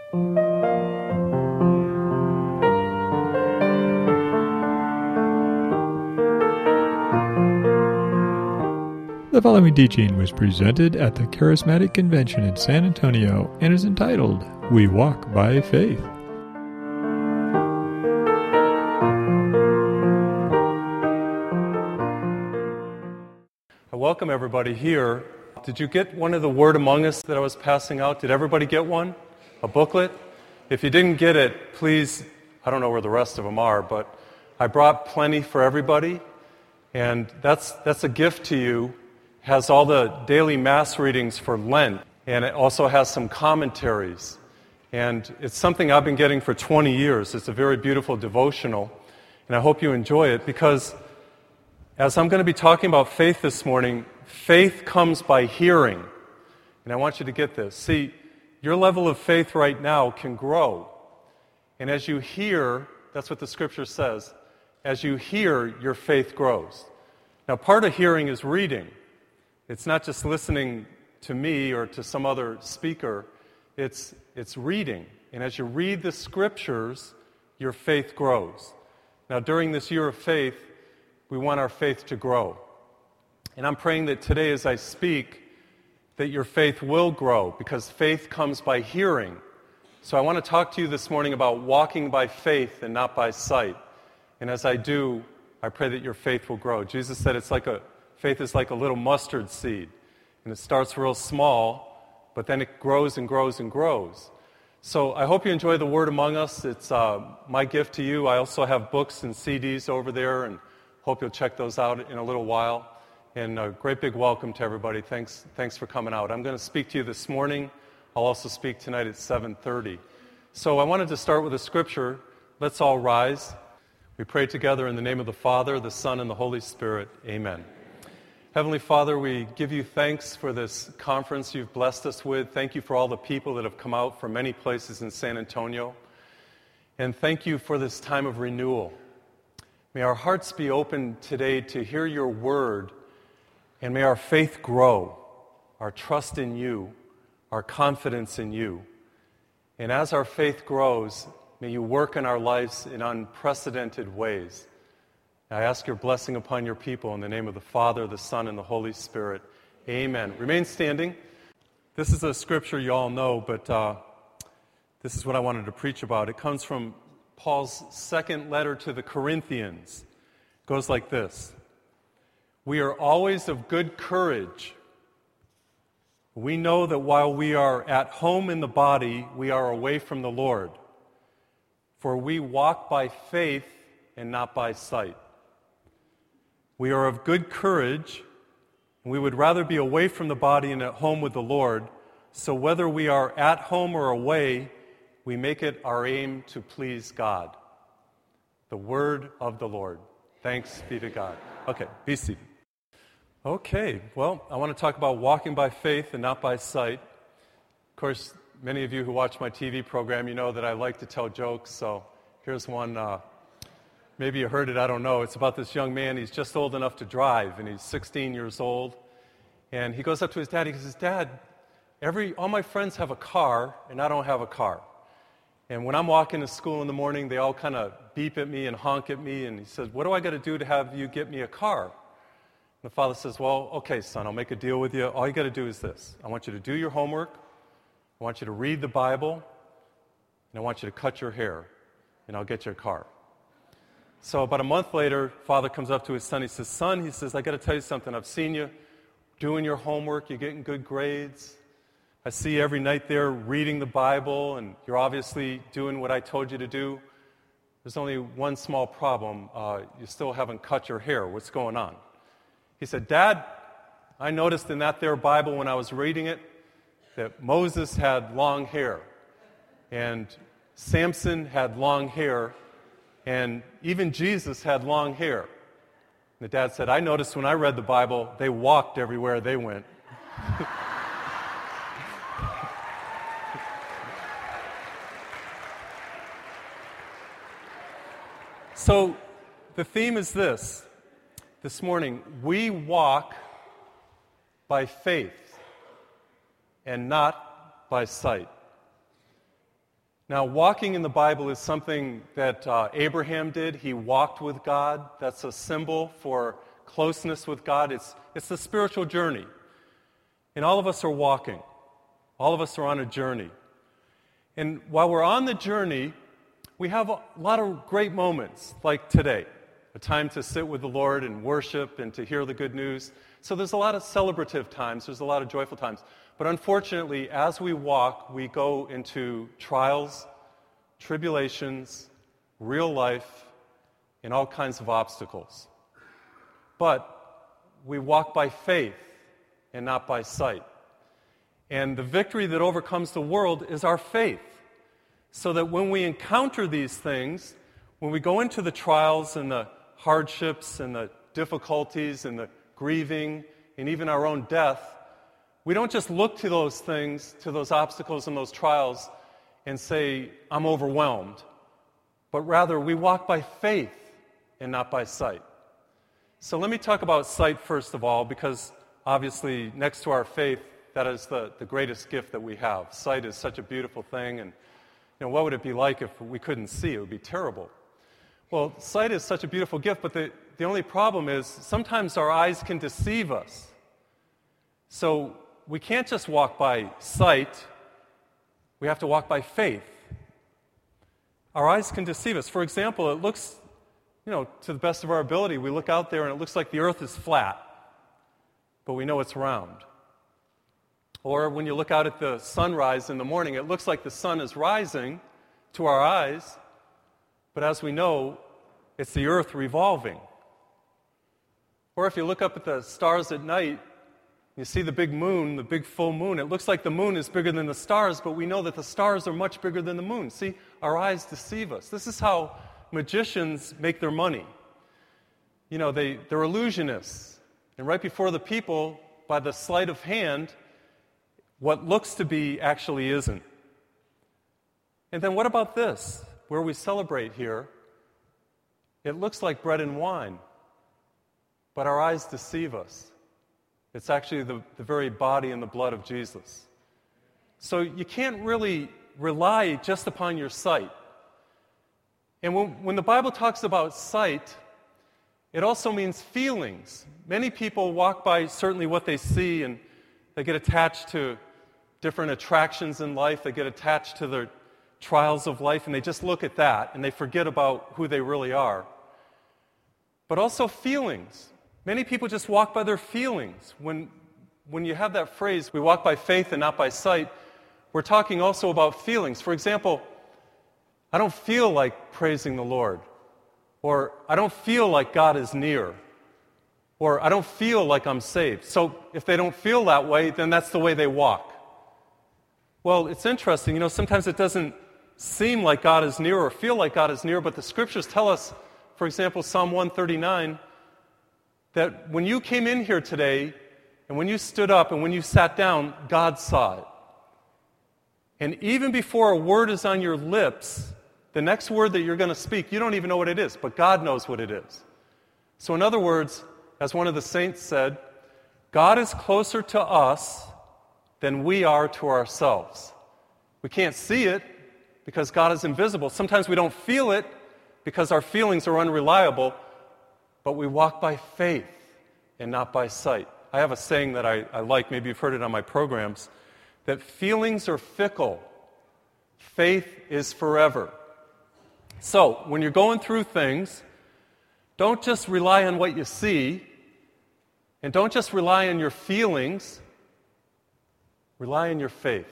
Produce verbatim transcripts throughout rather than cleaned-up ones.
The following teaching was presented at the Charismatic Convention in San Antonio and is entitled, We Walk by Faith. I welcome everybody here. Did you get one of the Word Among Us that I was passing out? Did everybody get one? A booklet? If you didn't get it, please, I don't know where the rest of them are, but I brought plenty for everybody, and that's that's a gift to you. Has all the daily Mass readings for Lent, and it also has some commentaries. And it's something I've been getting for twenty years. It's a very beautiful devotional, and I hope you enjoy it, because as I'm going to be talking about faith this morning, faith comes by hearing. And I want you to get this. See, your level of faith right now can grow. And as you hear, that's what the Scripture says, as you hear, your faith grows. Now, part of hearing is reading. It's not just listening to me or to some other speaker. It's, it's reading. And as you read the Scriptures, your faith grows. Now, during this year of faith, we want our faith to grow. And I'm praying that today as I speak, that your faith will grow, because faith comes by hearing. So I want to talk to you this morning about walking by faith and not by sight. And as I do, I pray that your faith will grow. Jesus said it's like a faith is like a little mustard seed, and it starts real small, but then it grows and grows and grows. So I hope you enjoy the Word Among Us. It's uh, my gift to you. I also have books and C Ds over there, and hope you'll check those out in a little while. And a great big welcome to everybody. Thanks, thanks for coming out. I'm going to speak to you this morning. I'll also speak tonight at seven thirty. So I wanted to start with a scripture. Let's all rise. We pray together in the name of the Father, the Son, and the Holy Spirit. Amen. Heavenly Father, we give you thanks for this conference you've blessed us with. Thank you for all the people that have come out from many places in San Antonio. And thank you for this time of renewal. May our hearts be open today to hear your word, and may our faith grow, our trust in you, our confidence in you. And as our faith grows, may you work in our lives in unprecedented ways. I ask your blessing upon your people in the name of the Father, the Son, and the Holy Spirit. Amen. Remain standing. This is a scripture you all know, but uh, this is what I wanted to preach about. It comes from Paul's second letter to the Corinthians. It goes like this. We are always of good courage. We know that while we are at home in the body, we are away from the Lord. For we walk by faith and not by sight. We are of good courage, and we would rather be away from the body and at home with the Lord. So whether we are at home or away, we make it our aim to please God. The word of the Lord. Thanks be to God. Okay, be seated. Okay, well, I want to talk about walking by faith and not by sight. Of course, many of you who watch my T V program, you know that I like to tell jokes, so here's one. Uh, maybe you heard it, I don't know. It's about this young man. He's just old enough to drive, and he's sixteen years old. And he goes up to his dad. He says, Dad, every all my friends have a car, and I don't have a car. And when I'm walking to school in the morning, they all kind of beep at me and honk at me. And he says, what do I got to do to have you get me a car? The father says, well, okay, son, I'll make a deal with you. All you got to do is this. I want you to do your homework. I want you to read the Bible. And I want you to cut your hair. And I'll get you a car. So about a month later, father comes up to his son. He says, son, he says, I got to tell you something. I've seen you doing your homework. You're getting good grades. I see you every night there reading the Bible. And you're obviously doing what I told you to do. There's only one small problem. Uh, you still haven't cut your hair. What's going on? He said, Dad, I noticed in that there Bible when I was reading it that Moses had long hair, and Samson had long hair, and even Jesus had long hair. And the dad said, I noticed when I read the Bible, they walked everywhere they went. So the theme is this. This morning, we walk by faith and not by sight. Now, walking in the Bible is something that uh, Abraham did. He walked with God. That's a symbol for closeness with God. It's, it's the spiritual journey. And all of us are walking. All of us are on a journey. And while we're on the journey, we have a lot of great moments, like today, a time to sit with the Lord and worship and to hear the good news. So there's a lot of celebrative times. There's a lot of joyful times. But unfortunately, as we walk, we go into trials, tribulations, real life, and all kinds of obstacles. But we walk by faith and not by sight. And the victory that overcomes the world is our faith. So that when we encounter these things, when we go into the trials and the hardships and the difficulties and the grieving and even our own death, we don't just look to those things, to those obstacles and those trials and say, I'm overwhelmed. But rather, we walk by faith and not by sight. So let me talk about sight first of all, because obviously next to our faith, that is the, the greatest gift that we have. Sight is such a beautiful thing, and you know, what would it be like if we couldn't see? It would be terrible. Well, sight is such a beautiful gift, but the, the only problem is sometimes our eyes can deceive us. So we can't just walk by sight. We have to walk by faith. Our eyes can deceive us. For example, it looks, you know, to the best of our ability, we look out there and it looks like the earth is flat, but we know it's round. Or when you look out at the sunrise in the morning, it looks like the sun is rising to our eyes, but as we know, it's the earth revolving. Or if you look up at the stars at night, you see the big moon, the big full moon. It looks like the moon is bigger than the stars, but we know that the stars are much bigger than the moon. See, our eyes deceive us. This is how magicians make their money. You know, they, they're illusionists. And right before the people, by the sleight of hand, what looks to be actually isn't. And then what about this, where we celebrate here? It looks like bread and wine, but our eyes deceive us. It's actually the, the very body and the blood of Jesus. So you can't really rely just upon your sight. And when, when the Bible talks about sight, it also means feelings. Many people walk by certainly what they see, and they get attached to different attractions in life. They get attached to their trials of life, and they just look at that, and they forget about who they really are. But also feelings. Many people just walk by their feelings. When, when you have that phrase, we walk by faith and not by sight, we're talking also about feelings. For example, I don't feel like praising the Lord, or I don't feel like God is near, or I don't feel like I'm saved. So if they don't feel that way, then that's the way they walk. Well, it's interesting, you know, sometimes it doesn't seem like God is near or feel like God is near, but the scriptures tell us, for example, Psalm one thirty-nine, that when you came in here today, and when you stood up and when you sat down, God saw it. And even before a word is on your lips, the next word that you're going to speak, you don't even know what it is, but God knows what it is. So in other words, as one of the saints said, God is closer to us than we are to ourselves. We can't see it because God is invisible. Sometimes we don't feel it because our feelings are unreliable, but we walk by faith and not by sight. I have a saying that I, I like, maybe you've heard it on my programs, that feelings are fickle, faith is forever. So, when you're going through things, don't just rely on what you see, and don't just rely on your feelings, rely on your faith.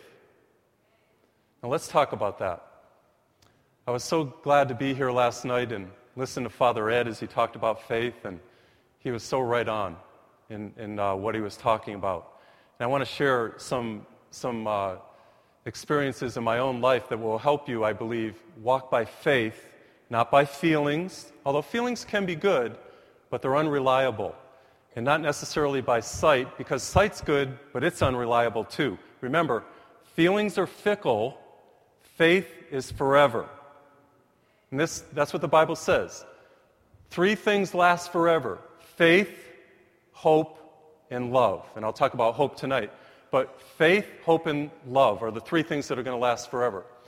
Now let's talk about that. I was so glad to be here last night and listen to Father Ed as he talked about faith, and he was so right on in, in uh, what he was talking about. And I want to share some, some uh, experiences in my own life that will help you, I believe, walk by faith, not by feelings, although feelings can be good, but they're unreliable. And not necessarily by sight, because sight's good, but it's unreliable too. Remember, feelings are fickle, faith is forever. And this, that's what the Bible says. Three things last forever: faith, hope, and love. And I'll talk about hope tonight. But faith, hope, and love are the three things that are going to last forever.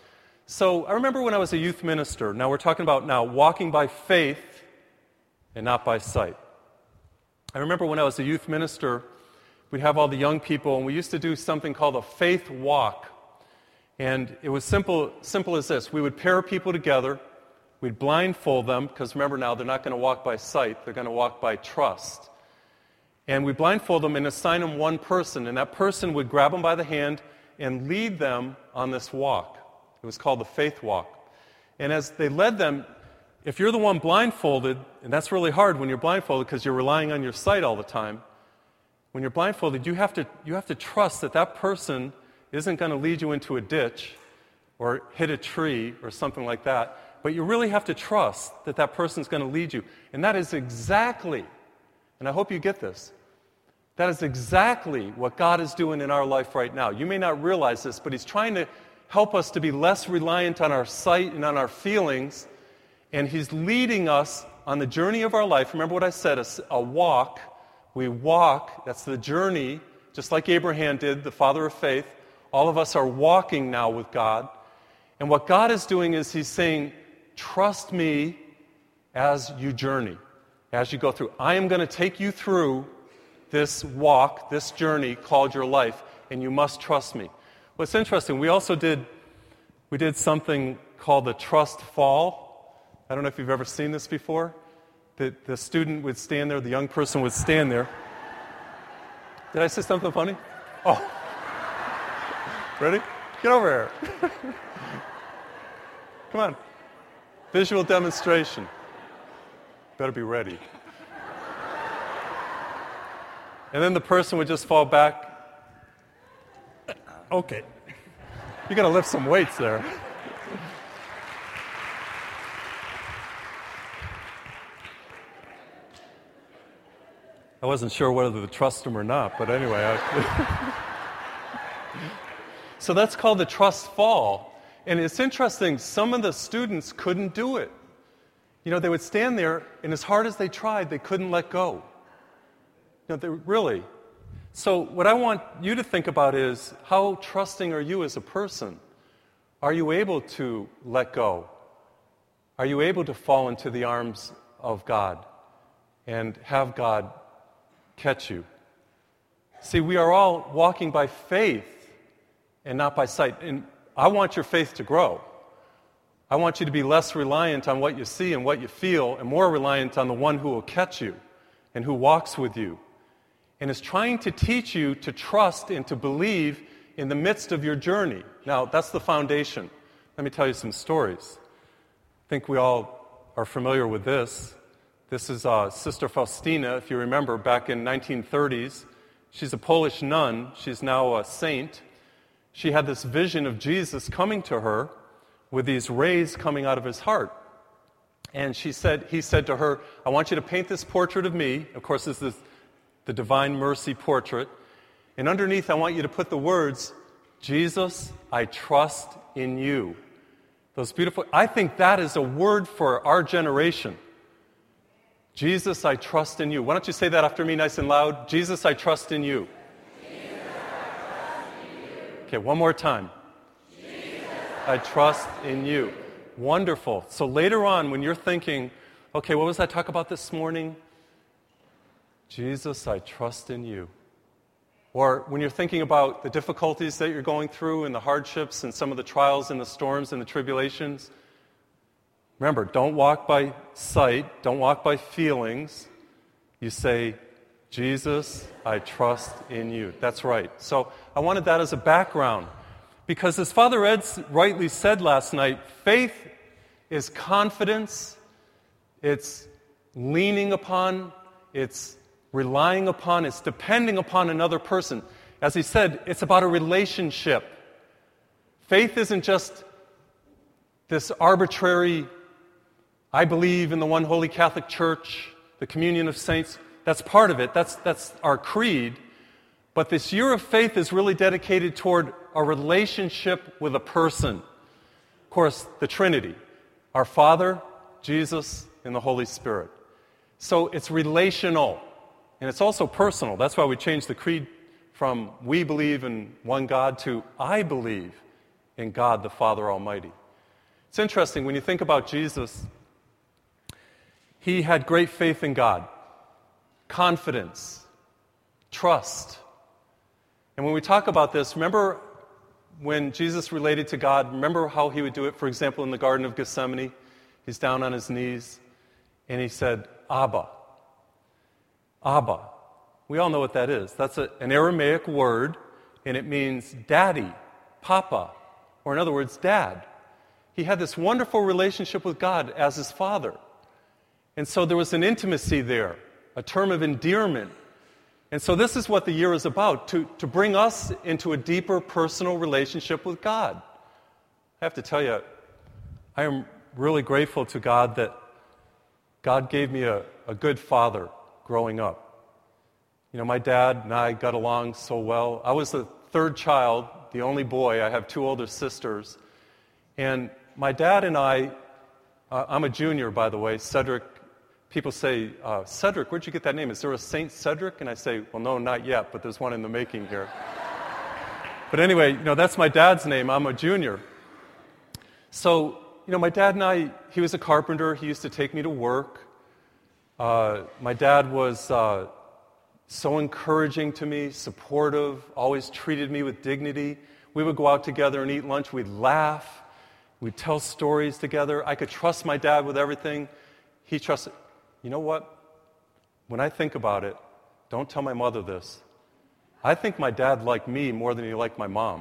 So I remember when I was a youth minister, now we're talking about now walking by faith and not by sight. I remember when I was a youth minister, we'd have all the young people, and we used to do something called a faith walk. And it was simple, simple as this. We would pair people together. We'd blindfold them, because remember now, they're not going to walk by sight. They're going to walk by trust. And we blindfold them and assign them one person, and that person would grab them by the hand and lead them on this walk. It was called the faith walk. And as they led them, if you're the one blindfolded, and that's really hard when you're blindfolded because you're relying on your sight all the time, when you're blindfolded, you have to, you have to trust that that person isn't going to lead you into a ditch or hit a tree or something like that, but you really have to trust that that person's going to lead you. And that is exactly, and I hope you get this, that is exactly what God is doing in our life right now. You may not realize this, but He's trying to help us to be less reliant on our sight and on our feelings, and He's leading us on the journey of our life. Remember what I said, a, a walk. We walk, that's the journey, just like Abraham did, the father of faith. All of us are walking now with God. And what God is doing is He's saying, trust me as you journey, as you go through. I am going to take you through this walk, this journey called your life, and you must trust me. What's interesting, we also did, we did something called the trust fall. I don't know if you've ever seen this before. The, the student would stand there, the young person would stand there. Did I say something funny? Oh. Ready? Get over here. Come on. Visual demonstration. Better be ready. And then the person would just fall back. Okay. You got to lift some weights there. I wasn't sure whether to trust him or not, but anyway. I... So that's called the trust fall. And it's interesting, some of the students couldn't do it. You know, they would stand there, and as hard as they tried, they couldn't let go. You know, they really. So what I want you to think about is, how trusting are you as a person? Are you able to let go? Are you able to fall into the arms of God and have God catch you? See, we are all walking by faith and not by sight. And I want your faith to grow. I want you to be less reliant on what you see and what you feel and more reliant on the one who will catch you and who walks with you and is trying to teach you to trust and to believe in the midst of your journey. Now, that's the foundation. Let me tell you some stories. I think we all are familiar with this. This is uh, Sister Faustina, if you remember, back in nineteen thirties. She's a Polish nun. She's now a saint. She had this vision of Jesus coming to her with these rays coming out of his heart. And she said, he said to her, I want you to paint this portrait of me. Of course, this is the Divine Mercy portrait. And underneath, I want you to put the words, Jesus, I trust in you. Those beautiful, I think that is a word for our generation. Jesus, I trust in you. Why don't you say that after me nice and loud? Jesus, I trust in you. Jesus, I trust in you. Okay, one more time. I trust in you. Wonderful. So later on, when you're thinking, okay, what was I talk about this morning? Jesus, I trust in you. Or when you're thinking about the difficulties that you're going through and the hardships and some of the trials and the storms and the tribulations, remember, don't walk by sight, don't walk by feelings. You say, Jesus, I trust in you. That's right. So I wanted that as a background. Because as Father Ed rightly said last night, faith is confidence, it's leaning upon, it's relying upon, it's depending upon another person. As he said, it's about a relationship. Faith isn't just this arbitrary, I believe in the one holy Catholic Church, the communion of saints. That's part of it. That's, that's our creed. But this year of faith is really dedicated toward a relationship with a person. Of course, the Trinity, our Father, Jesus, and the Holy Spirit. So it's relational, and it's also personal. That's why we changed the creed from we believe in one God to I believe in God the Father Almighty. It's interesting, when you think about Jesus, he had great faith in God, confidence, trust. And when we talk about this, remember when Jesus related to God, remember how he would do it, for example, in the Garden of Gethsemane? He's down on his knees, and he said, Abba. Abba. We all know what that is. That's a, an Aramaic word, and it means daddy, papa, or in other words, dad. He had this wonderful relationship with God as his father. And so there was an intimacy there, a term of endearment. And so this is what the year is about, to, to bring us into a deeper personal relationship with God. I have to tell you, I am really grateful to God that God gave me a, a good father growing up. You know, my dad and I got along so well. I was the third child, the only boy. I have two older sisters. And my dad and I, uh, I'm a junior, by the way, Cedric. People say, uh, Cedric, where'd you get that name? Is there a Saint Cedric? And I say, well, no, not yet, but there's one in the making here. But anyway, you know, that's my dad's name. I'm a junior. So, you know, my dad and I, he was a carpenter. He used to take me to work. Uh, my dad was uh, so encouraging to me, supportive, always treated me with dignity. We would go out together and eat lunch. We'd laugh. We'd tell stories together. I could trust my dad with everything. He trusted. You know what? When I think about it, don't tell my mother this. I think my dad liked me more than he liked my mom.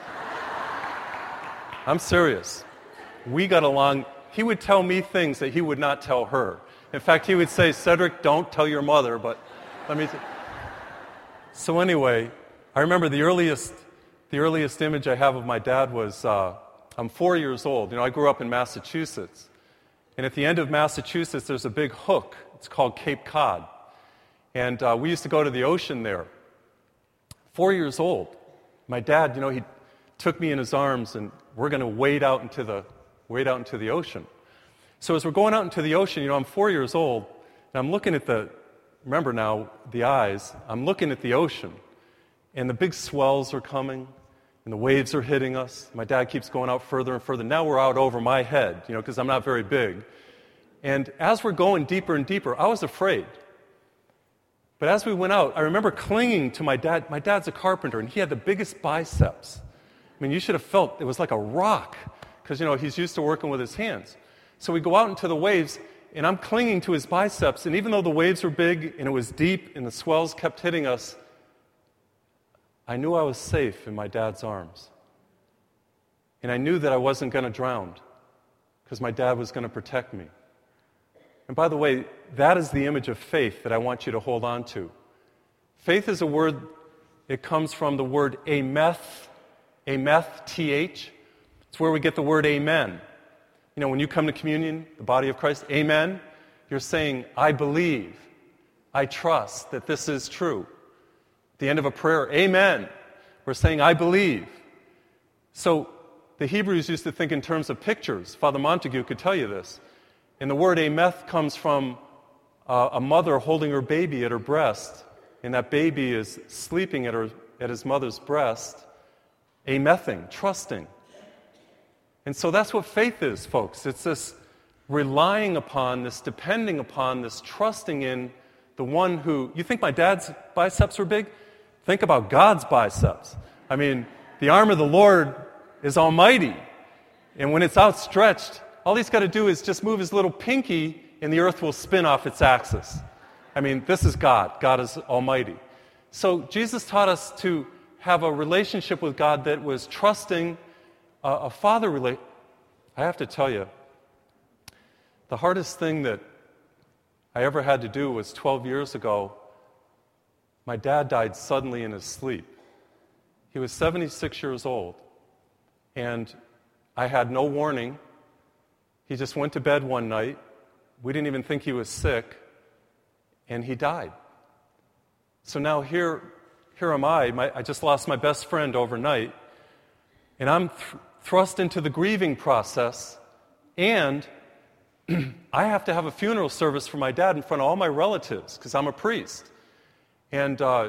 I'm serious. We got along. He would tell me things that he would not tell her. In fact, he would say, Cedric, don't tell your mother, but let me... T-. So anyway, I remember the earliest, the earliest image I have of my dad was, uh, I'm four years old. You know, I grew up in Massachusetts. And at the end of Massachusetts, there's a big hook. It's called Cape Cod. And uh, we used to go to the ocean there. Four years old. My dad, you know, he took me in his arms, and we're going to wade out into the wade out into the ocean. So as we're going out into the ocean, you know, I'm four years old, and I'm looking at the, remember now, the eyes. I'm looking at the ocean, and the big swells are coming, and the waves are hitting us. My dad keeps going out further and further. Now we're out over my head, you know, because I'm not very big. And as we're going deeper and deeper, I was afraid. But as we went out, I remember clinging to my dad. My dad's a carpenter, and he had the biggest biceps. I mean, you should have felt it was like a rock, because, you know, he's used to working with his hands. So we go out into the waves, and I'm clinging to his biceps, and even though the waves were big, and it was deep, and the swells kept hitting us, I knew I was safe in my dad's arms. And I knew that I wasn't going to drown because my dad was going to protect me. And by the way, that is the image of faith that I want you to hold on to. Faith is a word, it comes from the word ameth, ameth, T H. It's where we get the word amen. You know, when you come to communion, the body of Christ, amen, you're saying, I believe, I trust that this is true. At the end of a prayer, amen. We're saying, I believe. So the Hebrews used to think in terms of pictures. Father Montague could tell you this. And the word ameth comes from uh, a mother holding her baby at her breast, and that baby is sleeping at her at his mother's breast, amething, trusting. And so that's what faith is, folks. It's this relying upon, this depending upon, this trusting in the one who... You think my dad's biceps were big? Think about God's biceps. I mean, the arm of the Lord is almighty. And when it's outstretched, all he's got to do is just move his little pinky and the earth will spin off its axis. I mean, this is God. God is almighty. So Jesus taught us to have a relationship with God that was trusting, uh, a father relate. I have to tell you, the hardest thing that I ever had to do was twelve years ago. My dad died suddenly in his sleep. He was seventy-six years old, and I had no warning. He just went to bed one night. We didn't even think he was sick, and he died. So now here, here am I. My, I just lost my best friend overnight, and I'm th- thrust into the grieving process, and I have to have a funeral service for my dad in front of all my relatives because I'm a priest. And uh,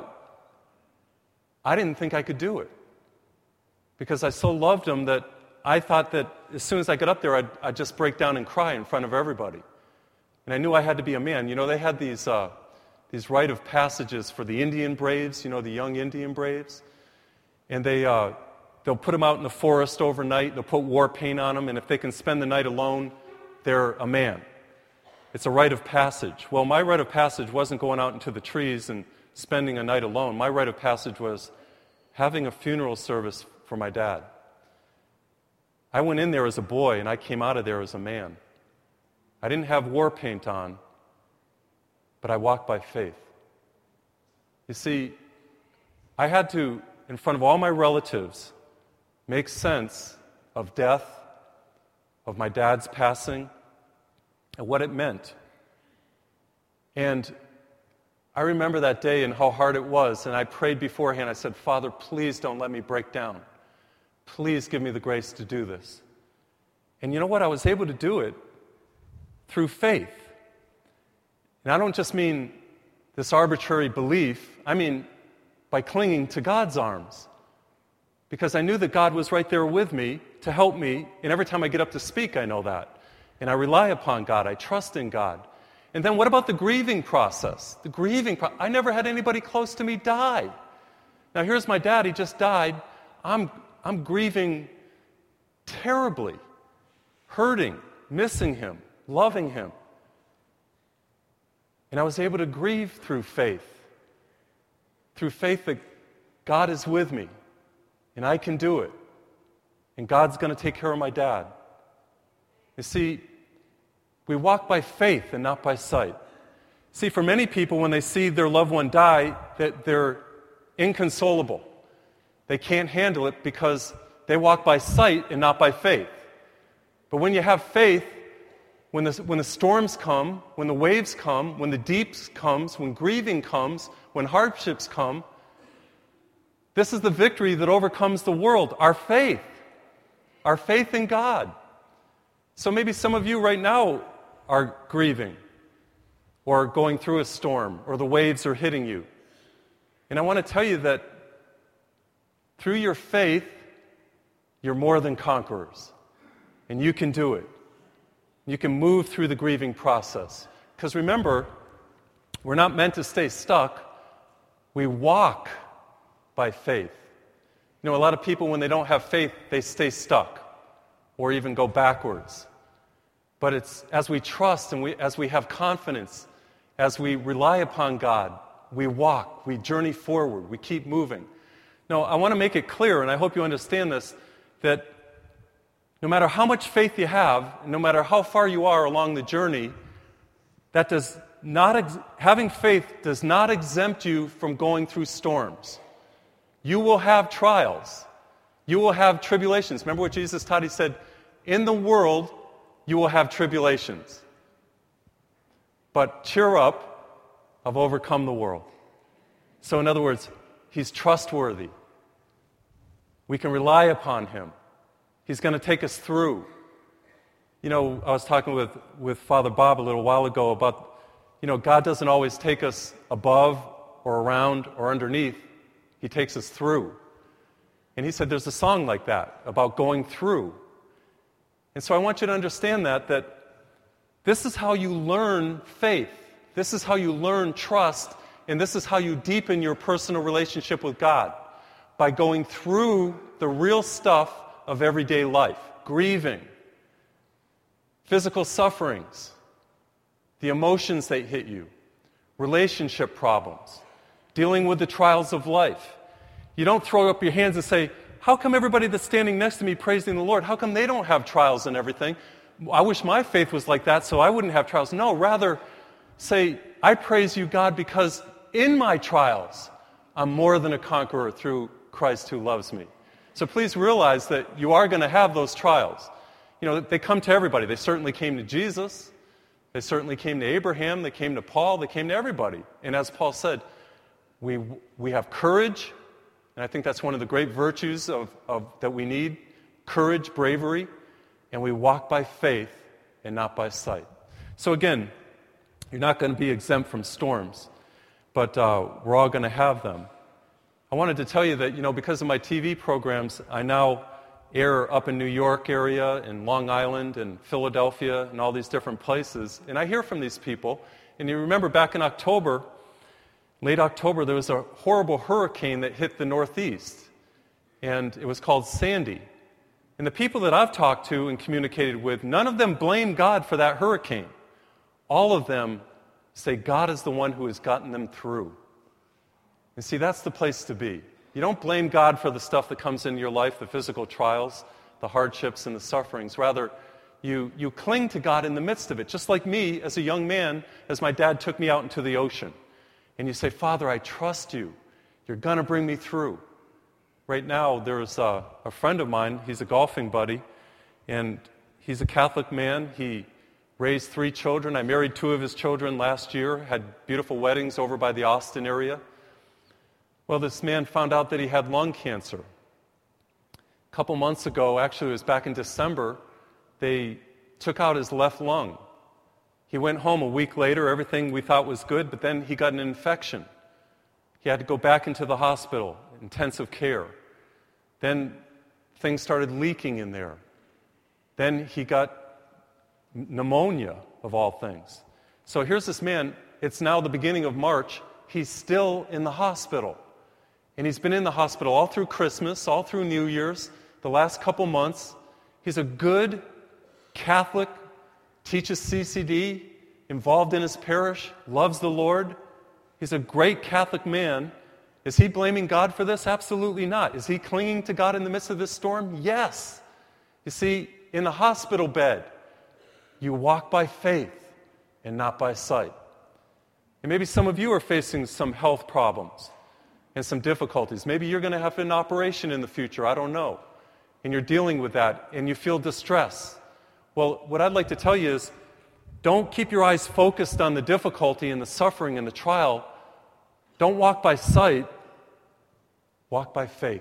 I didn't think I could do it because I so loved him that I thought that as soon as I got up there, I'd, I'd just break down and cry in front of everybody. And I knew I had to be a man. You know, they had these, uh, these rite of passages for the Indian braves, you know, the young Indian braves. And they, uh, they'll put them out in the forest overnight, they'll put war paint on them, and if they can spend the night alone, they're a man. It's a rite of passage. Well, my rite of passage wasn't going out into the trees and spending a night alone. My rite of passage was having a funeral service for my dad. I went in there as a boy, and I came out of there as a man. I didn't have war paint on, but I walked by faith. You see, I had to, in front of all my relatives, make sense of death, of my dad's passing, and what it meant. And I remember that day and how hard it was, and I prayed beforehand. I said, Father, please don't let me break down. Please give me the grace to do this. And you know what? I was able to do it through faith. And I don't just mean this arbitrary belief. I mean by clinging to God's arms. Because I knew that God was right there with me to help me, and every time I get up to speak, I know that. And I rely upon God. I trust in God. And then what about the grieving process? The grieving pro- I never had anybody close to me die. Now here's my dad. He just died. I'm, I'm grieving terribly, hurting, missing him, loving him. And I was able to grieve through faith. Through faith that God is with me. And I can do it. And God's going to take care of my dad. You see, we walk by faith and not by sight. See, for many people, when they see their loved one die, that they're inconsolable. They can't handle it because they walk by sight and not by faith. But when you have faith, when the, when the storms come, when the waves come, when the deeps comes, when grieving comes, when hardships come, this is the victory that overcomes the world, our faith. Our faith in God. So maybe some of you right now are grieving or going through a storm or the waves are hitting you. And I want to tell you that through your faith, you're more than conquerors. And you can do it. You can move through the grieving process. Because remember, we're not meant to stay stuck. We walk by faith. You know, a lot of people, when they don't have faith, they stay stuck or even go backwards. But it's as we trust and we, as we have confidence, as we rely upon God, we walk, we journey forward, we keep moving. Now, I want to make it clear, and I hope you understand this, that no matter how much faith you have, no matter how far you are along the journey, that does not ex- having faith does not exempt you from going through storms. You will have trials. You will have tribulations. Remember what Jesus taught? He said, in the world, you will have tribulations. But cheer up, I've overcome the world. So in other words, He's trustworthy. We can rely upon Him. He's going to take us through. You know, I was talking with, with Father Bob a little while ago about, you know, God doesn't always take us above or around or underneath. He takes us through. And he said there's a song like that, about going through. And so I want you to understand that, that this is how you learn faith. This is how you learn trust. And this is how you deepen your personal relationship with God. By going through the real stuff of everyday life. Grieving. Physical sufferings. The emotions that hit you. Relationship problems. Dealing with the trials of life. You don't throw up your hands and say, how come everybody that's standing next to me praising the Lord, how come they don't have trials and everything? I wish my faith was like that so I wouldn't have trials. No, rather say, I praise you, God, because in my trials, I'm more than a conqueror through Christ who loves me. So please realize that you are going to have those trials. You know, they come to everybody. They certainly came to Jesus. They certainly came to Abraham. They came to Paul. They came to everybody. And as Paul said, we we have courage. And I think that's one of the great virtues of, of that we need, courage, bravery, and we walk by faith and not by sight. So again, you're not going to be exempt from storms, but uh, we're all going to have them. I wanted to tell you that, you know, because of my T V programs, I now air up in New York area and Long Island and Philadelphia and all these different places. And I hear from these people. And you remember back in October, late October, there was a horrible hurricane that hit the Northeast. And it was called Sandy. And the people that I've talked to and communicated with, none of them blame God for that hurricane. All of them say God is the one who has gotten them through. And see, that's the place to be. You don't blame God for the stuff that comes into your life, the physical trials, the hardships, and the sufferings. Rather, you, you cling to God in the midst of it. Just like me, as a young man, as my dad took me out into the ocean. And you say, Father, I trust you. You're going to bring me through. Right now, there's a, a friend of mine. He's a golfing buddy. And he's a Catholic man. He raised three children. I married two of his children last year. Had beautiful weddings over by the Austin area. Well, this man found out that he had lung cancer. A couple months ago, actually it was back in December, they took out his left lung. He went home a week later, everything we thought was good, but then he got an infection. He had to go back into the hospital, intensive care. Then things started leaking in there. Then he got pneumonia, of all things. So here's this man, it's now the beginning of March, he's still in the hospital. And he's been in the hospital all through Christmas, all through New Year's, the last couple months. He's a good Catholic, teaches C C D, involved in his parish, loves the Lord. He's a great Catholic man. Is he blaming God for this? Absolutely not. Is he clinging to God in the midst of this storm? Yes. You see, in the hospital bed, you walk by faith and not by sight. And maybe some of you are facing some health problems and some difficulties. Maybe you're going to have an operation in the future, I don't know. And you're dealing with that, and you feel distress. Well, what I'd like to tell you is, don't keep your eyes focused on the difficulty and the suffering and the trial. Don't walk by sight, walk by faith.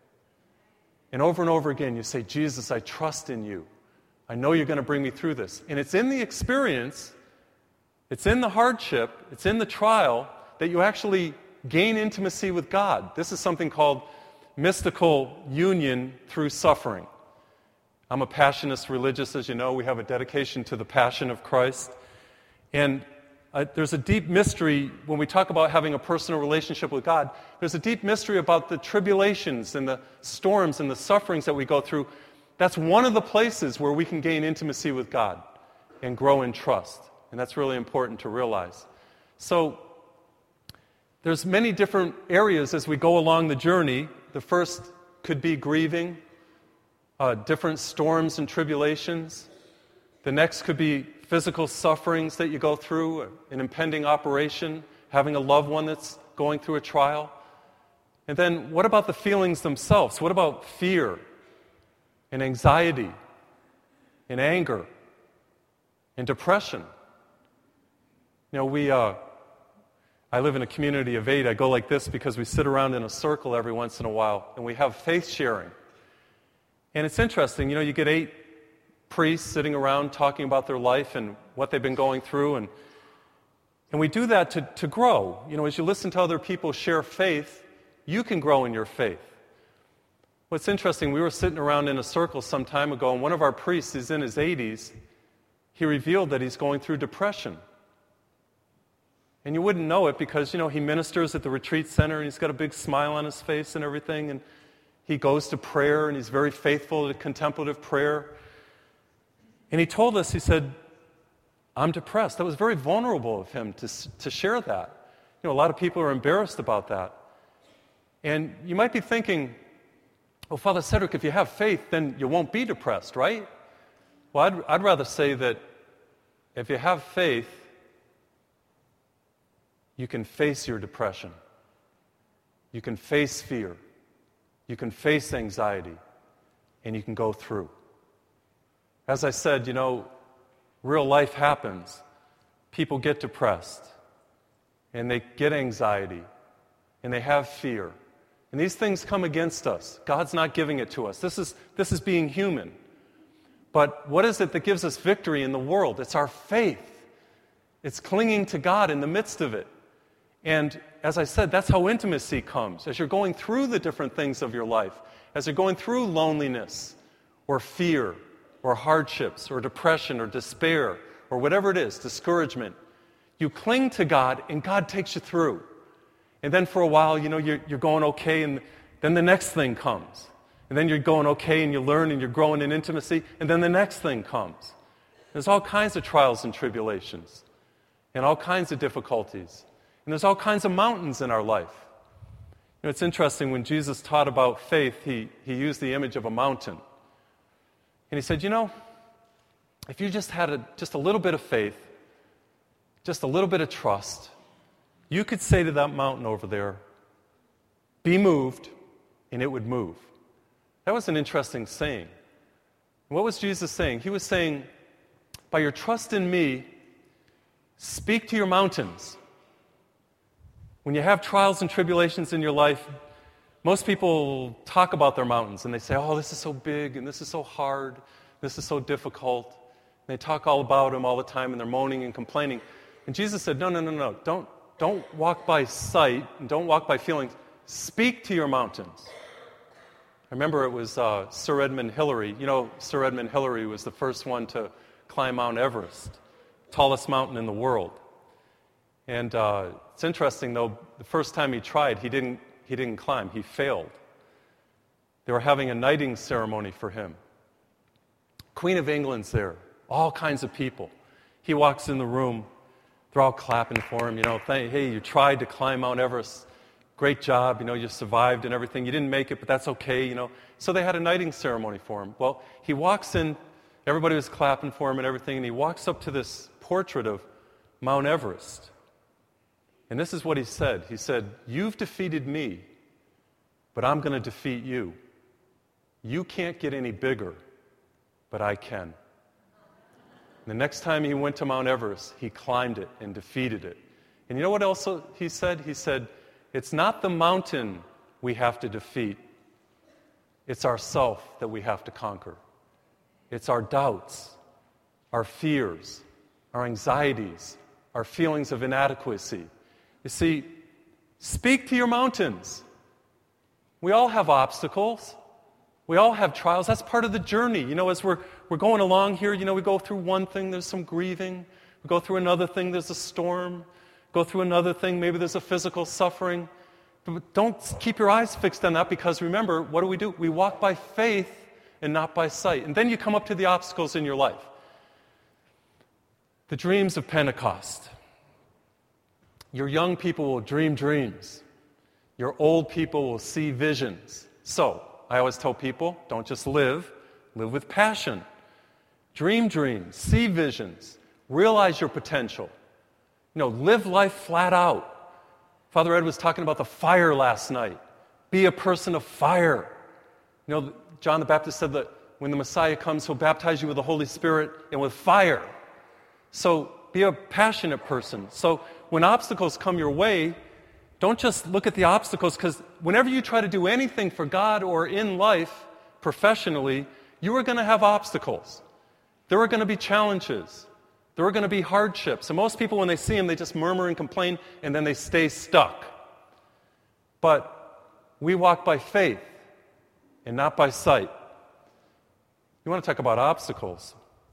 And over and over again, you say, Jesus, I trust in you. I know you're going to bring me through this. And it's in the experience, it's in the hardship, it's in the trial that you actually gain intimacy with God. This is something called mystical union through suffering. I'm a Passionist religious, as you know. We have a dedication to the Passion of Christ. And uh, there's a deep mystery when we talk about having a personal relationship with God. There's a deep mystery about the tribulations and the storms and the sufferings that we go through. That's one of the places where we can gain intimacy with God and grow in trust. And that's really important to realize. So, there's many different areas as we go along the journey. The first could be grieving, uh, different storms and tribulations. The next could be physical sufferings that you go through, an impending operation, having a loved one that's going through a trial. And then what about the feelings themselves? What about fear and anxiety and anger and depression? You know, we... Uh, I live in a community of eight. I go like this because we sit around in a circle every once in a while, and we have faith sharing. And it's interesting, you know, you get eight priests sitting around talking about their life and what they've been going through, and and we do that to, to grow. You know, as you listen to other people share faith, you can grow in your faith. What's interesting, we were sitting around in a circle some time ago, and one of our priests is in his eighties. He revealed that he's going through depression. And you wouldn't know it because, you know, he ministers at the retreat center and he's got a big smile on his face and everything. And he goes to prayer and he's very faithful to contemplative prayer. And he told us, he said, I'm depressed. That was very vulnerable of him to, to share that. You know, a lot of people are embarrassed about that. And you might be thinking, well, Father Cedric, if you have faith, then you won't be depressed, right? Well, I'd, I'd rather say that if you have faith, you can face your depression. You can face fear. You can face anxiety. And you can go through. As I said, you know, real life happens. People get depressed. And they get anxiety. And they have fear. And these things come against us. God's not giving it to us. This is, this is being human. But what is it that gives us victory in the world? It's our faith. It's clinging to God in the midst of it. And as I said, that's how intimacy comes. As you're going through the different things of your life, as you're going through loneliness or fear or hardships or depression or despair or whatever it is, discouragement, you cling to God and God takes you through. And then for a while, you know, you're, you're going okay, and then the next thing comes. And then you're going okay and you learn and you're growing in intimacy, and then the next thing comes. There's all kinds of trials and tribulations and all kinds of difficulties. And there's all kinds of mountains in our life. You know, it's interesting, when Jesus taught about faith, he, he used the image of a mountain. And he said, you know, if you just had a, just a little bit of faith, just a little bit of trust, you could say to that mountain over there, be moved, and it would move. That was an interesting saying. What was Jesus saying? He was saying, by your trust in me, speak to your mountains. When you have trials and tribulations in your life, most people talk about their mountains, and they say, oh, this is so big, and this is so hard, this is so difficult. And they talk all about them all the time, and they're moaning and complaining. And Jesus said, no, no, no, no, don't, don't walk by sight, and don't walk by feelings. Speak to your mountains. I remember it was uh, Sir Edmund Hillary. You know, Sir Edmund Hillary was the first one to climb Mount Everest, tallest mountain in the world. And uh, it's interesting, though, the first time he tried, he didn't, he didn't climb. He failed. They were having a knighting ceremony for him. Queen of England's there, all kinds of people. He walks in the room. They're all clapping for him. You know, hey, you tried to climb Mount Everest. Great job, you know, you survived and everything. You didn't make it, but that's okay, you know. So they had a knighting ceremony for him. Well, he walks in, everybody was clapping for him and everything, and he walks up to this portrait of Mount Everest. And this is what he said. He said, you've defeated me, but I'm going to defeat you. You can't get any bigger, but I can. And the next time he went to Mount Everest, he climbed it and defeated it. And you know what else he said? He said, it's not the mountain we have to defeat. It's ourself that we have to conquer. It's our doubts, our fears, our anxieties, our feelings of inadequacy. You see, speak to your mountains. We all have obstacles. We all have trials. That's part of the journey. You know, as we're, we're going along here, you know, we go through one thing, there's some grieving. We go through another thing, there's a storm. Go through another thing, maybe there's a physical suffering. But don't keep your eyes fixed on that, because remember, what do we do? We walk by faith and not by sight. And then you come up to the obstacles in your life. The dreams of Pentecost. Your young people will dream dreams. Your old people will see visions. So, I always tell people, don't just live, live with passion. Dream dreams, see visions, realize your potential. You know, live life flat out. Father Ed was talking about the fire last night. Be a person of fire. You know, John the Baptist said that when the Messiah comes, he'll baptize you with the Holy Spirit and with fire. So be a passionate person. So when obstacles come your way, don't just look at the obstacles, because whenever you try to do anything for God or in life, professionally, you are going to have obstacles. There are going to be challenges. There are going to be hardships. And most people, when they see them, they just murmur and complain, and then they stay stuck. But we walk by faith and not by sight. You want to talk about obstacles.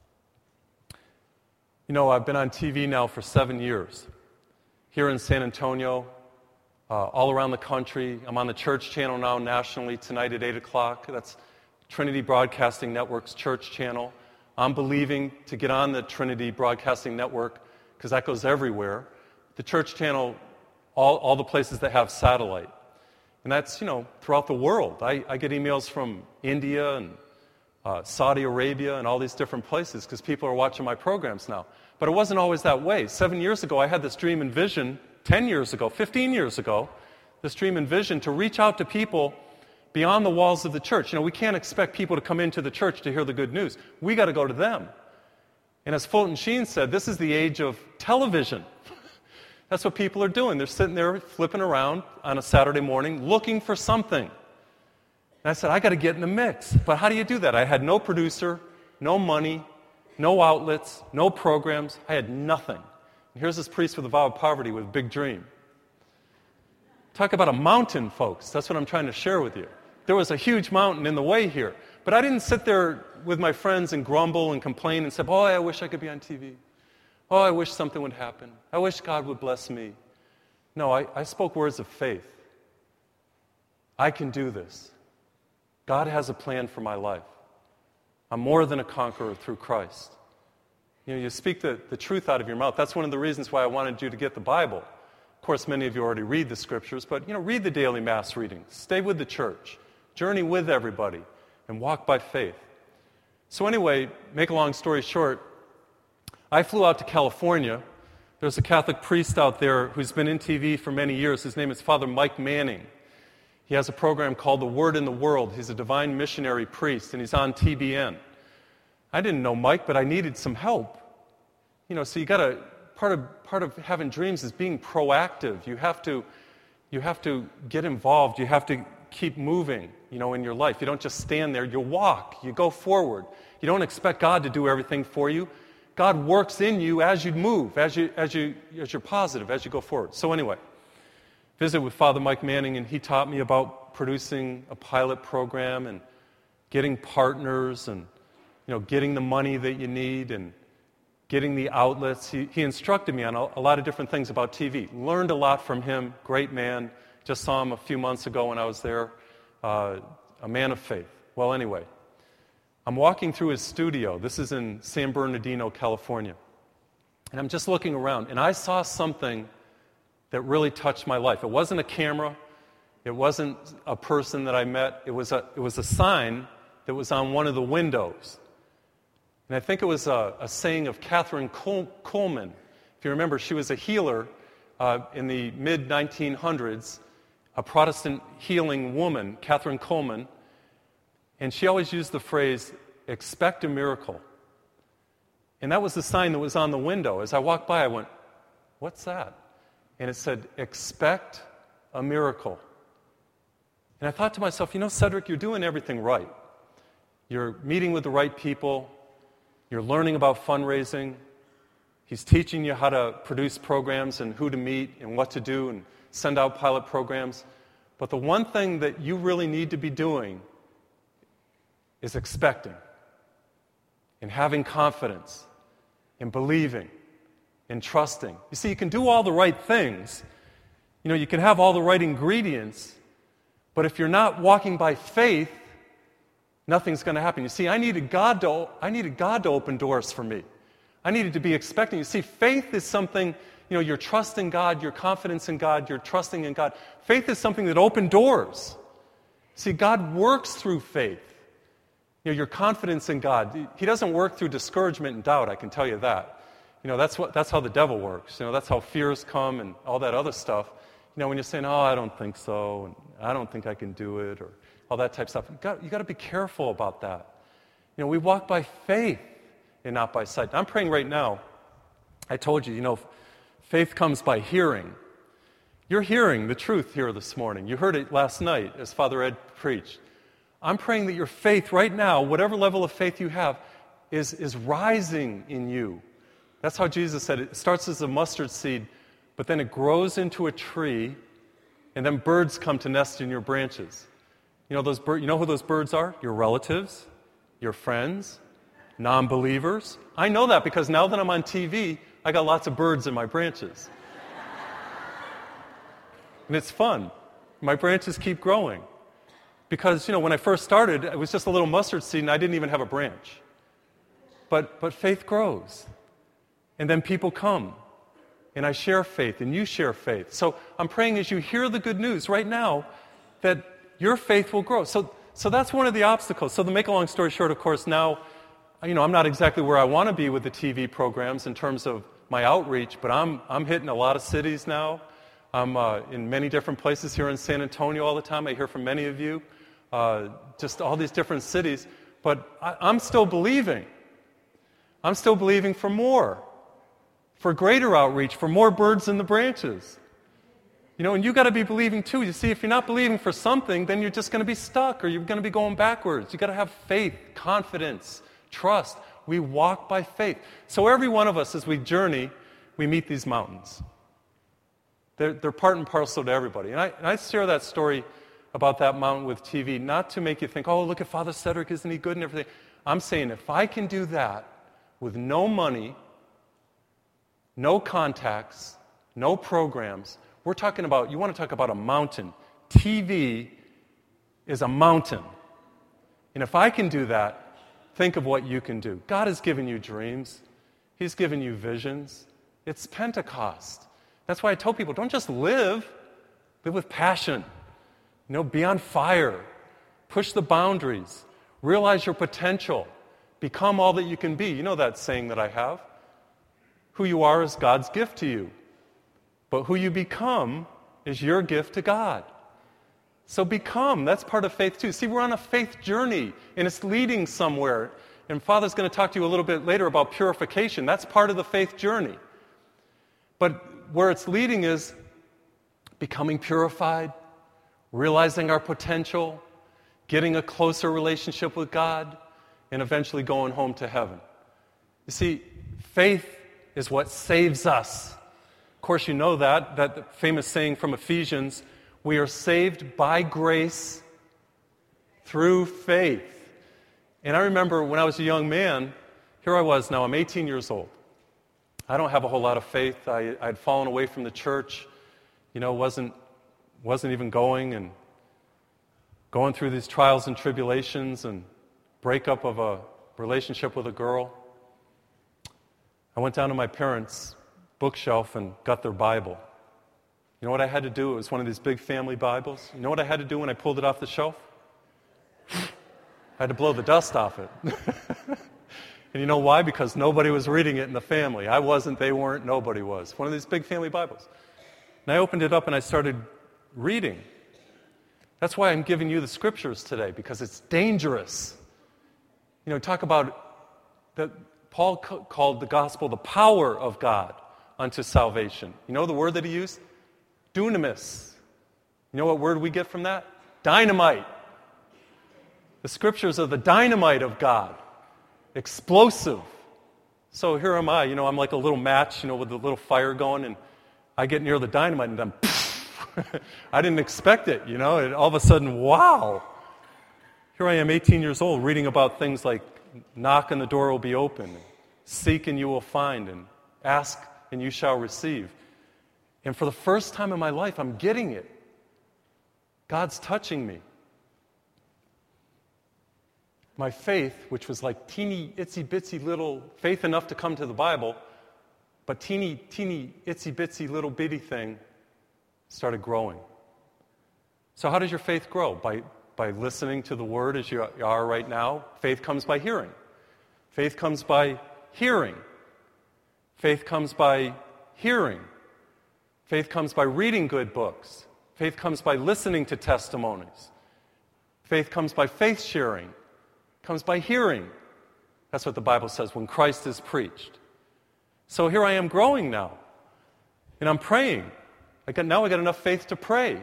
You know, I've been on T V now for seven years. Here in San Antonio, uh, all around the country. I'm on the church channel now nationally tonight at eight o'clock. That's Trinity Broadcasting Network's church channel. I'm believing to get on the Trinity Broadcasting Network, because that goes everywhere. The church channel, all, all the places that have satellite. And that's, you know, throughout the world. I, I get emails from India and uh, Saudi Arabia and all these different places, because people are watching my programs now. But it wasn't always that way. Seven years ago, I had this dream and vision, ten years ago, fifteen years ago, this dream and vision to reach out to people beyond the walls of the church. You know, we can't expect people to come into the church to hear the good news. We got to go to them. And as Fulton Sheen said, this is the age of television. That's what people are doing. They're sitting there flipping around on a Saturday morning looking for something. And I said, I got to get in the mix. But how do you do that? I had no producer, no money, no outlets, no programs. I had nothing. And here's this priest with a vow of poverty with a big dream. Talk about a mountain, folks. That's what I'm trying to share with you. There was a huge mountain in the way here. But I didn't sit there with my friends and grumble and complain and say, oh, I wish I could be on T V. Oh, I wish something would happen. I wish God would bless me. No, I, I spoke words of faith. I can do this. God has a plan for my life. I'm more than a conqueror through Christ. You know, you speak the, the truth out of your mouth. That's one of the reasons why I wanted you to get the Bible. Of course, many of you already read the Scriptures, but, you know, read the daily Mass readings. Stay with the church. Journey with everybody and walk by faith. So anyway, make a long story short, I flew out to California. There's a Catholic priest out there who's been in T V for many years. His name is Father Mike Manning. He has a program called The Word in the World. He's a divine missionary priest, and he's on T B N. I didn't know Mike, but I needed some help. You know, so you got to, part of part of having dreams is being proactive. You have to, you have to get involved. You have to keep moving, you know, in your life. You don't just stand there. You walk. You go forward. You don't expect God to do everything for you. God works in you as you move, as you as you as you're positive, as you go forward. So anyway, visit with Father Mike Manning, and he taught me about producing a pilot program and getting partners and, you know, getting the money that you need and getting the outlets. He, he instructed me on a, a lot of different things about T V. Learned a lot from him. Great man. Just saw him a few months ago when I was there. Uh, a man of faith. Well, anyway, I'm walking through his studio. This is in San Bernardino, California. And I'm just looking around, and I saw something that really touched my life. It wasn't a camera. It wasn't a person that I met. It was a, it was a sign that was on one of the windows. And I think it was a, a saying of Catherine Col- Coleman. If you remember, she was a healer uh, in the mid nineteen hundreds, a Protestant healing woman, Catherine Coleman. And she always used the phrase, expect a miracle. And that was the sign that was on the window. As I walked by, I went, what's that? And it said, expect a miracle. And I thought to myself, you know, Cedric, you're doing everything right. You're meeting with the right people. You're learning about fundraising. He's teaching you how to produce programs and who to meet and what to do and send out pilot programs. But the one thing that you really need to be doing is expecting and having confidence and believing and trusting. You see, you can do all the right things. You know, you can have all the right ingredients, but if you're not walking by faith, nothing's going to happen. You see, I needed God to, I needed God to open doors for me. I needed to be expecting. You see, faith is something, you know, you're trusting God, your confidence in God, you're trusting in God. Faith is something that opens doors. See, God works through faith. You know, your confidence in God. He doesn't work through discouragement and doubt, I can tell you that. You know, that's what that's how the devil works. You know, that's how fears come and all that other stuff. You know, when you're saying, oh, I don't think so, and I don't think I can do it, or all that type of stuff. You've got, you got to be careful about that. You know, we walk by faith and not by sight. I'm praying right now. I told you, you know, faith comes by hearing. You're hearing the truth here this morning. You heard it last night as Father Ed preached. I'm praying that your faith right now, whatever level of faith you have, is, is rising in you. That's how Jesus said it. It starts as a mustard seed, but then it grows into a tree, and then birds come to nest in your branches. You know those bir- you know who those birds are? Your relatives, your friends, non-believers. I know that because now that I'm on T V, I got lots of birds in my branches. And it's fun. My branches keep growing. Because, you know, when I first started, it was just a little mustard seed and I didn't even have a branch. But but faith grows. And then people come. And I share faith and you share faith. So I'm praying as you hear the good news right now that your faith will grow. So so that's one of the obstacles. So to make a long story short, of course, now, you know, I'm not exactly where I want to be with the T V programs in terms of my outreach, but I'm I'm hitting a lot of cities now. I'm uh, in many different places here in San Antonio all the time. I hear from many of you. Uh, just all these different cities, but I, I'm still believing. I'm still believing for more, for greater outreach, for more birds in the branches. You know, and you got to be believing too. You see, if you're not believing for something, then you're just going to be stuck, or you're going to be going backwards. You got to have faith, confidence, trust. We walk by faith. So every one of us, as we journey, we meet these mountains. They're, they're part and parcel to everybody. And I, and I share that story about that mountain with T V, not to make you think, oh, look at Father Cedric, isn't he good and everything. I'm saying if I can do that with no money, no contacts, no programs, we're talking about, you want to talk about a mountain. T V is a mountain. And if I can do that, think of what you can do. God has given you dreams. He's given you visions. It's Pentecost. That's why I tell people, don't just live. Live with passion. You know, be on fire. Push the boundaries. Realize your potential. Become all that you can be. You know that saying that I have? Who you are is God's gift to you. But who you become is your gift to God. So become. That's part of faith too. See, we're on a faith journey, and it's leading somewhere. And Father's going to talk to you a little bit later about purification. That's part of the faith journey. But where it's leading is becoming purified, realizing our potential, getting a closer relationship with God, and eventually going home to heaven. You see, faith is what saves us. Of course, you know that, that famous saying from Ephesians, we are saved by grace through faith. And I remember when I was a young man, here I was now, I'm eighteen years old. I don't have a whole lot of faith. I had fallen away from the church, you know, wasn't, wasn't even going and going through these trials and tribulations and breakup of a relationship with a girl. I went down to my parents' bookshelf and got their Bible. You know what I had to do? It was one of these big family Bibles. You know what I had to do when I pulled it off the shelf? I had to blow the dust off it. And you know why? Because nobody was reading it in the family. I wasn't, they weren't, nobody was. One of these big family Bibles. And I opened it up and I started reading. That's why I'm giving you the scriptures today, because it's dangerous. You know, talk about that Paul c- called the gospel the power of God unto salvation. You know the word that he used? Dunamis. You know what word we get from that? Dynamite. The scriptures are the dynamite of God. Explosive. So here am I, you know, I'm like a little match, you know, with a little fire going, and I get near the dynamite and then I didn't expect it, you know, and all of a sudden, wow. Here I am, eighteen years old, reading about things like knock and the door will be open, seek and you will find, and ask and you shall receive. And for the first time in my life, I'm getting it. God's touching me. My faith, which was like teeny, itsy, bitsy little, faith enough to come to the Bible, but teeny, teeny, itsy, bitsy little bitty thing, started growing. So how does your faith grow? By, by listening to the Word as you are right now. Faith comes by hearing. Faith comes by hearing. Faith comes by hearing. Faith comes by reading good books. Faith comes by listening to testimonies. Faith comes by faith sharing. Comes by hearing. That's what the Bible says, when Christ is preached. So here I am growing now. And I'm praying. I got, now I got enough faith to pray.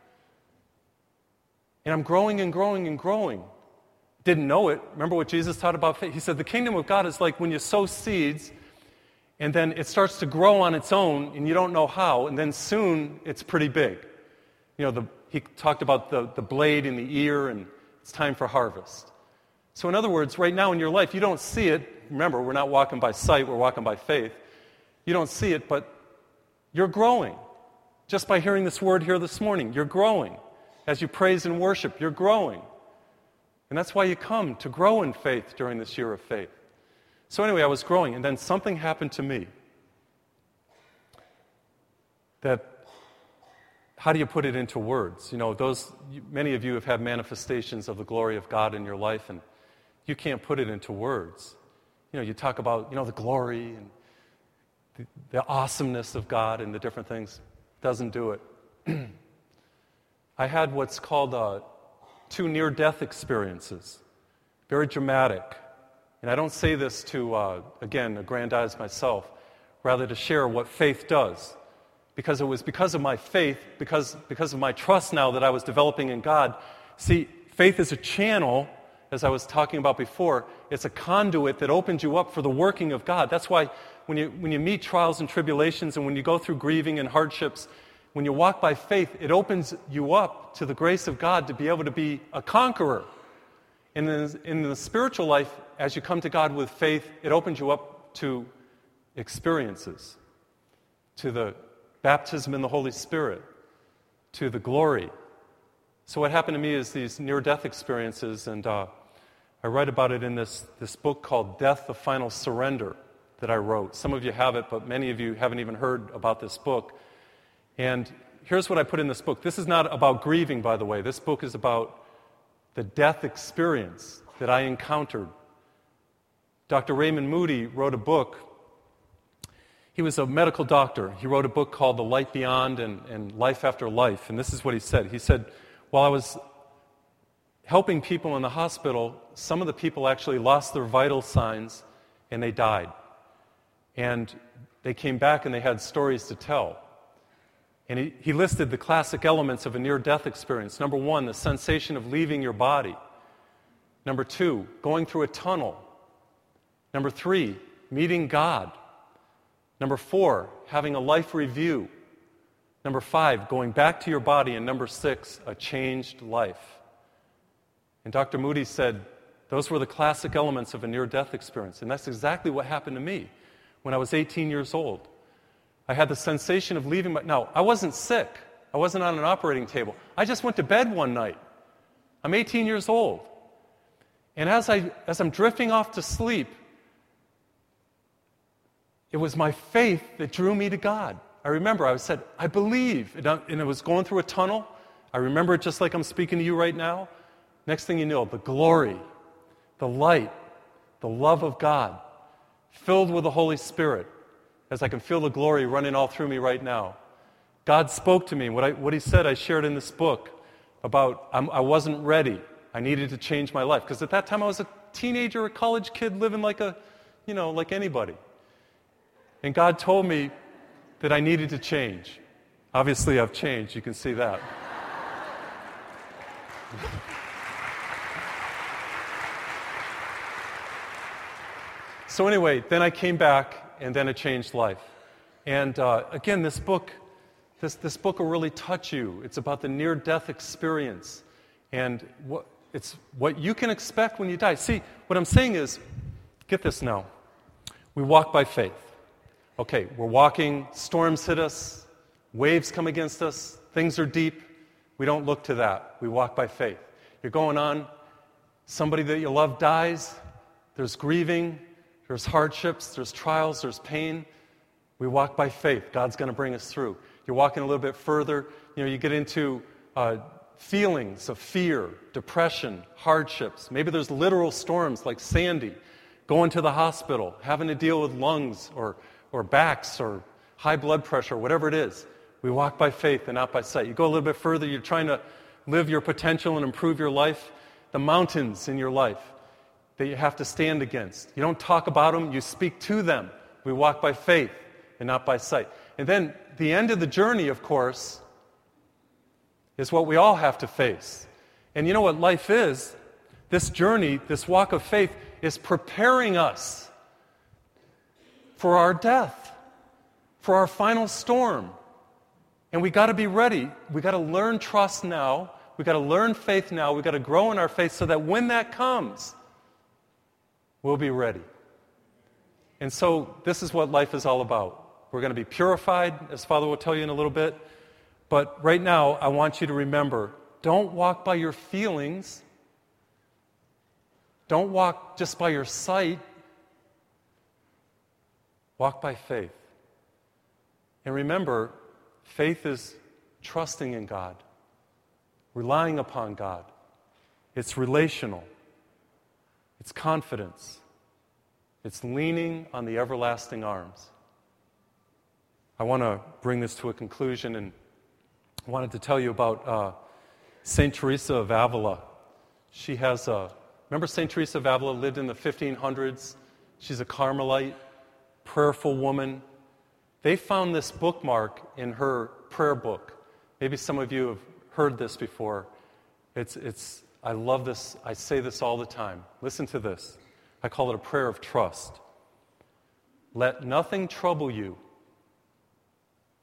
And I'm growing and growing and growing. Didn't know it. Remember what Jesus taught about faith? He said the kingdom of God is like when you sow seeds and then it starts to grow on its own and you don't know how, and then soon it's pretty big. You know, the, he talked about the, the blade in the ear, and it's time for harvest. So in other words, right now in your life, you don't see it. Remember, we're not walking by sight, we're walking by faith. You don't see it, but you're growing. Just by hearing this word here this morning, you're growing. As you praise and worship, you're growing. And that's why you come, to grow in faith during this year of faith. So anyway, I was growing, and then something happened to me. That, how do you put it into words? You know, those, many of you have had manifestations of the glory of God in your life, and you can't put it into words. You know, you talk about, you know, the glory and the, the awesomeness of God and the different things. Doesn't do it. I had what's called uh, two near-death experiences. Very dramatic. And I don't say this to, uh, again, aggrandize myself, rather to share what faith does. Because it was because of my faith, because, because of my trust now that I was developing in God. See, faith is a channel, as I was talking about before. It's a conduit that opens you up for the working of God. That's why when you, when you meet trials and tribulations and when you go through grieving and hardships, when you walk by faith, it opens you up to the grace of God to be able to be a conqueror. And in, in the spiritual life, as you come to God with faith, it opens you up to experiences, to the baptism in the Holy Spirit, to the glory. So what happened to me is these near-death experiences, and uh, I write about it in this, this book called Death, the Final Surrender that I wrote. Some of you have it, but many of you haven't even heard about this book. And here's what I put in this book. This is not about grieving, by the way. This book is about the death experience that I encountered. Doctor Raymond Moody wrote a book. He was a medical doctor. He wrote a book called The Light Beyond and, and Life After Life. And this is what he said. He said, while I was helping people in the hospital, some of the people actually lost their vital signs and they died. And they came back and they had stories to tell. And he, he listed the classic elements of a near-death experience. Number one, the sensation of leaving your body. Number two, going through a tunnel. Number three, meeting God. Number four, having a life review. Number five, going back to your body. And number six, a changed life. And Doctor Moody said those were the classic elements of a near-death experience. And that's exactly what happened to me when I was eighteen years old. I had the sensation of leaving my... Now, I wasn't sick. I wasn't on an operating table. I just went to bed one night. I'm eighteen years old. And as, I, as I'm drifting off to sleep, it was my faith that drew me to God. I remember I said, I believe. And, I, and it was going through a tunnel. I remember it just like I'm speaking to you right now. Next thing you know, the glory, the light, the love of God, filled with the Holy Spirit, as I can feel the glory running all through me right now. God spoke to me. What, I, what he said, I shared in this book about I'm, I wasn't ready. I needed to change my life. Because at that time, I was a teenager, a college kid, living like a, you know, like anybody. And God told me that I needed to change. Obviously, I've changed. You can see that. So anyway, then I came back, and then it changed life. And uh, again, this book, this, this book will really touch you. It's about the near-death experience. And what, it's what you can expect when you die. See, what I'm saying is, get this now. We walk by faith. Okay, we're walking, storms hit us, waves come against us, things are deep. We don't look to that. We walk by faith. You're going on, somebody that you love dies, there's grieving, there's hardships, there's trials, there's pain. We walk by faith. God's going to bring us through. You're walking a little bit further. You know, you get into uh, feelings of fear, depression, hardships. Maybe there's literal storms like Sandy, going to the hospital, having to deal with lungs or, or backs or high blood pressure, whatever it is. We walk by faith and not by sight. You go a little bit further. You're trying to live your potential and improve your life. The mountains in your life that you have to stand against. You don't talk about them, you speak to them. We walk by faith and not by sight. And then the end of the journey, of course, is what we all have to face. And you know what life is? This journey, this walk of faith, is preparing us for our death, for our final storm. And we got to be ready. We got to learn trust now. We got to learn faith now. We got to grow in our faith so that when that comes, we'll be ready. And so this is what life is all about. We're going to be purified, as Father will tell you in a little bit. But right now, I want you to remember, don't walk by your feelings. Don't walk just by your sight. Walk by faith. And remember, faith is trusting in God, relying upon God. It's relational. It's confidence. It's leaning on the everlasting arms. I want to bring this to a conclusion, and I wanted to tell you about uh, Saint Teresa of Avila. She has a, remember Saint Teresa of Avila lived in the fifteen hundreds? She's a Carmelite, prayerful woman. They found this bookmark in her prayer book. Maybe some of you have heard this before. It's, it's, I love this. I say this all the time. Listen to this. I call it a prayer of trust. Let nothing trouble you.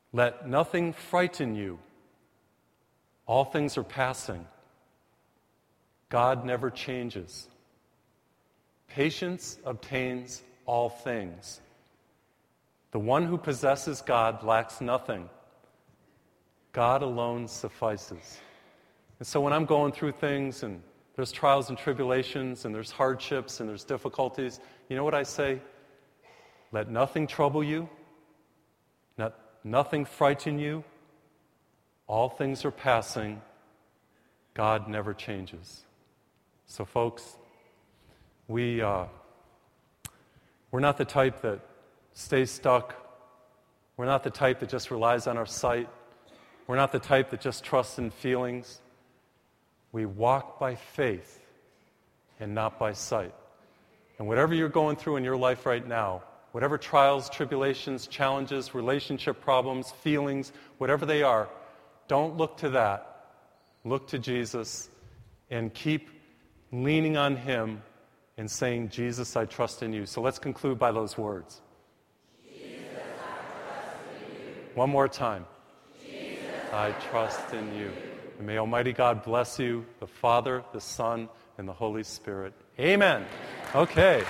Let nothing frighten you. All things are passing. God never changes. Patience obtains all things. The one who possesses God lacks nothing. God alone suffices. And so when I'm going through things and there's trials and tribulations and there's hardships and there's difficulties, you know what I say? Let nothing trouble you. Not, nothing frighten you. All things are passing. God never changes. So folks, we, uh, we're not the type that stays stuck. We're not the type that just relies on our sight. We're not the type that just trusts in feelings. We walk by faith and not by sight. And whatever you're going through in your life right now, whatever trials, tribulations, challenges, relationship problems, feelings, whatever they are, don't look to that. Look to Jesus and keep leaning on Him and saying, Jesus, I trust in you. So let's conclude by those words. Jesus, I trust in you. One more time. Jesus, I trust in you. And may Almighty God bless you, the Father, the Son, and the Holy Spirit. Amen. Okay.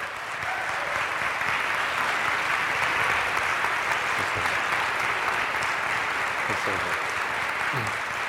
It's over. It's over.